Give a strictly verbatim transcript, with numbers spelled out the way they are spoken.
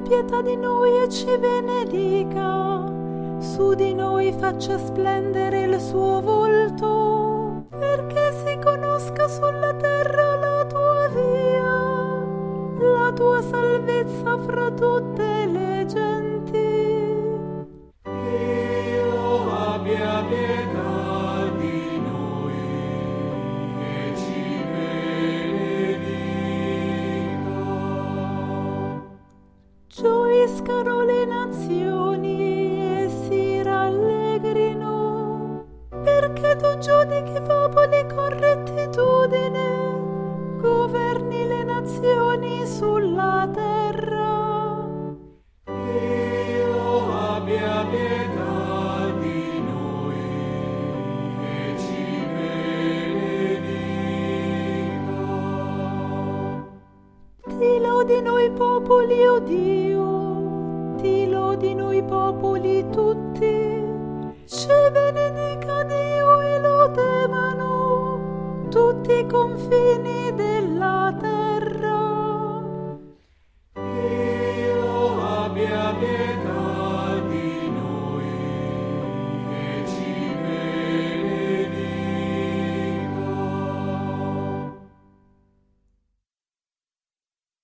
pietà di noi e ci benedica, su di noi faccia splendere il suo volto, perché si conosca sulla terra la tua via, la tua salvezza fra tutte le genti. Dio abbia pietà di noi e ci benedica. Gioiscano le nazioni e si rallegrino, perché tu giudichi i popoli con rettitudine, governi le nazioni sulla terra. Dio abbia pietà di noi e ci benedica. Ti lodino i popoli, o Dio, ti lodino i popoli tutti, ci benedica Dio e lo temano tutti i confini della terra.